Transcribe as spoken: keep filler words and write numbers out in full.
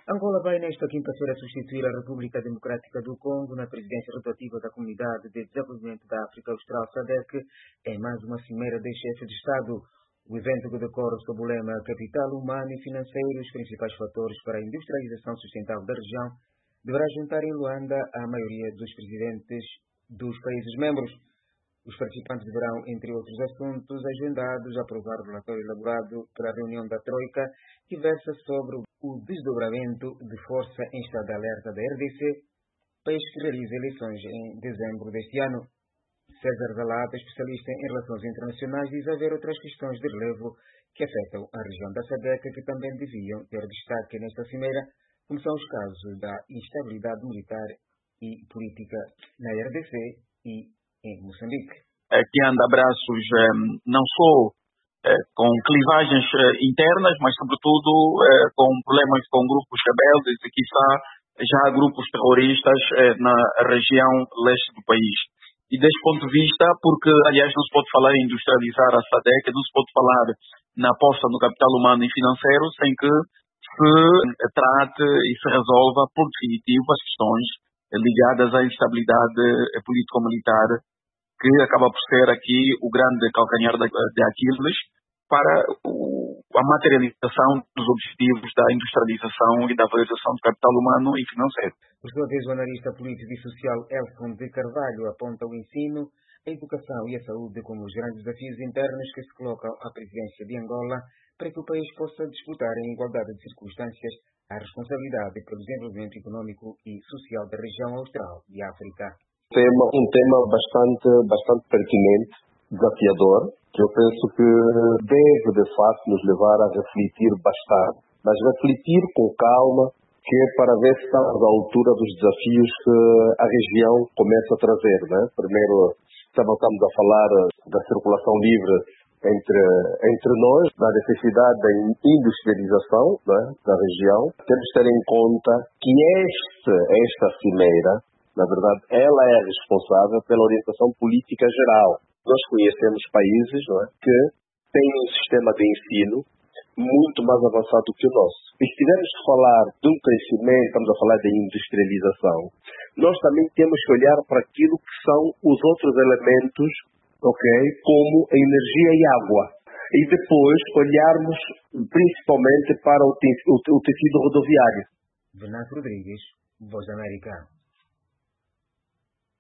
Angola vai nesta quinta-feira substituir a República Democrática do Congo na presidência rotativa da Comunidade de Desenvolvimento da África Austral, SADC, em mais uma cimeira de chefes de Estado. O evento que decorre sob o lema Capital Humano e Financeiro, os principais fatores para a industrialização sustentável da região, deverá juntar em Luanda a maioria dos presidentes dos países membros. Os participantes deverão, entre outros assuntos agendados, aprovar o relatório elaborado pela reunião da Troika, que versa sobre o desdobramento de força em estado de alerta da R D C, país que realiza eleições em dezembro deste ano. César Zalata, especialista em relações internacionais, diz haver outras questões de relevo que afetam a região da SADC que também deviam ter destaque nesta cimeira, como são os casos da instabilidade militar e política na R D C e em Moçambique. Que anda abraços não só com clivagens internas, mas sobretudo com problemas com grupos rebeldes e quiçá já grupos terroristas na região leste do país. E desse ponto de vista, porque aliás não se pode falar em industrializar a SADC, não se pode falar na aposta no capital humano e financeiro sem que se trate e se resolva por definitivo as questões ligadas à instabilidade político-militar, que acaba por ser aqui o grande calcanhar de Aquiles para a materialização dos objetivos da industrialização e da valorização do capital humano e financeiro. Por sua vez, o analista político e social Elson de Carvalho aponta o ensino, a educação e a saúde como os grandes desafios internos que se colocam à presidência de Angola para que o país possa disputar em igualdade de circunstâncias a responsabilidade pelo desenvolvimento econômico e social da região austral de África. Tema, um tema bastante, bastante pertinente, desafiador, que eu penso que deve, de facto, nos levar a refletir bastante. Mas refletir com calma, que é para ver se estamos à altura dos desafios que a região começa a trazer. Né? Primeiro, estamos a falar da circulação livre entre, entre nós, da necessidade da industrialização, né, da região. Temos que ter em conta que este, esta cimeira, na verdade, ela é responsável pela orientação política geral. Nós conhecemos países, não é, que têm um sistema de ensino muito mais avançado que o nosso. E se tivermos que falar de um crescimento, estamos a falar de industrialização, nós também temos que olhar para aquilo que são os outros elementos, ok, como a energia e água. E depois olharmos principalmente para o tecido rodoviário. Venâncio Rodrigues, Voz da América.